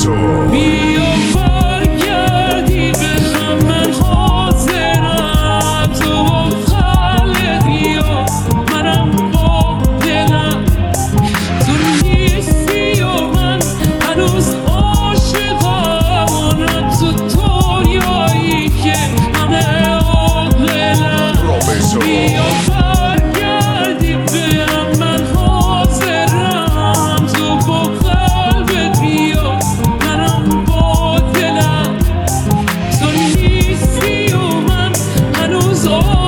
بیا برگردی به هم، من حاضرم. تو با قلبی و منم با دلم. تو نیستی و من هنوز عاشقم، و نه تو دنیایی که همه عاقلم. بیا برگردی به هم، من حاضرم. تو با قلبت بیا، منم با دلم. تو نیستی و من هنوز